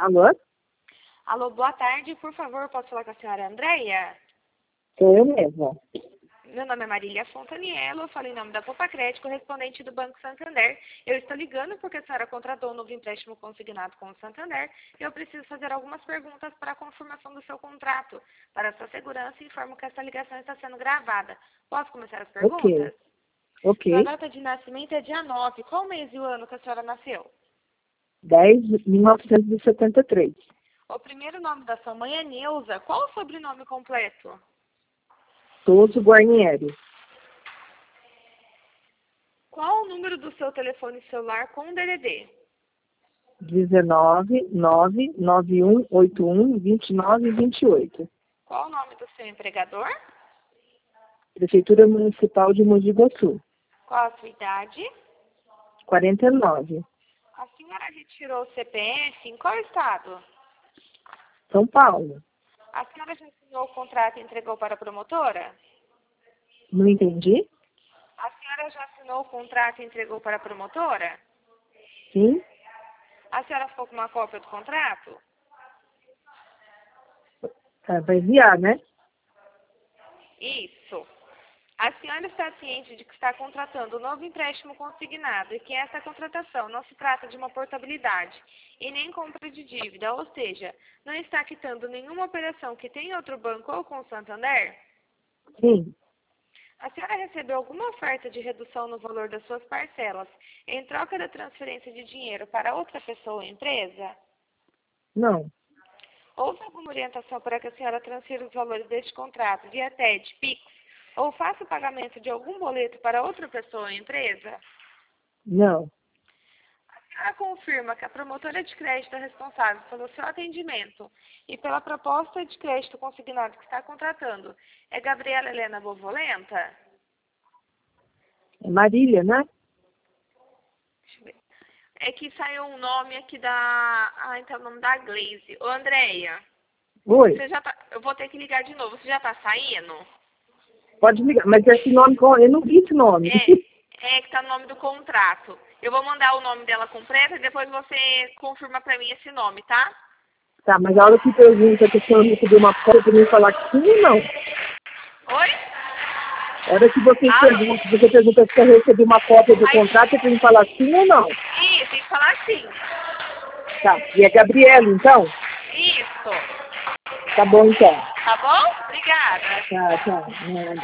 Alô? Alô, boa tarde. Por favor, posso falar com a senhora Andréia? Sou eu mesma. Meu nome é Marília Fontaniello, eu falo em nome da Poupa Crédito, correspondente do Banco Santander. Eu estou ligando porque a senhora contratou um novo empréstimo consignado com o Santander e eu preciso fazer algumas perguntas para a confirmação do seu contrato. Para sua segurança, informo que essa ligação está sendo gravada. Posso começar as perguntas? Sua Ok. data de nascimento é dia 9. Qual mês e o ano que a senhora nasceu? 10.1973. O primeiro nome da sua mãe é Neuza. Qual o sobrenome completo? Souza Guarnieri. Qual o número do seu telefone celular com DDD? 19.991812928. Qual o nome do seu empregador? Prefeitura Municipal de Mogi Guaçu. Qual a sua idade? 49. A senhora retirou o CPF em qual estado? São Paulo. A senhora já assinou o contrato e entregou para a promotora? Não entendi? A senhora já assinou o contrato e entregou para a promotora? Sim? A senhora ficou com uma cópia do contrato? Vai enviar, né? Isso. A senhora está ciente de que está contratando um novo empréstimo consignado e que essa contratação não se trata de uma portabilidade e nem compra de dívida, ou seja, não está quitando nenhuma operação que tenha outro banco ou com o Santander? Sim. A senhora recebeu alguma oferta de redução no valor das suas parcelas em troca da transferência de dinheiro para outra pessoa ou empresa? Não. Houve alguma orientação para que a senhora transfira os valores deste contrato via TED, PIX ou faça o pagamento de algum boleto para outra pessoa ou empresa? Não. A senhora confirma que a promotora de crédito é responsável pelo seu atendimento e pela proposta de crédito consignado que está contratando é Gabriela Helena Bovolenta? É Marília, né? Deixa eu ver. É que saiu um nome aqui da... Ah, então é o nome da Glaze. Ô, Andréia, Oi. você já tá... Eu vou ter que ligar de novo. Você já tá saindo? Pode ligar. Mas esse nome, eu não vi esse nome. É que tá no nome do contrato. Eu vou mandar o nome dela completo e depois você confirma pra mim esse nome, tá? Tá, mas a hora que pergunta que a senhora recebeu uma cópia para mim falar que sim ou não? Oi? A hora que você Alô? pergunta se eu recebi uma cópia do Aí, contrato, é para mim falar sim ou não? isso, tem que falar sim. Tá. E é Gabriela, então? Isso. Tá bom, então. Tá bom? Obrigada. Tá.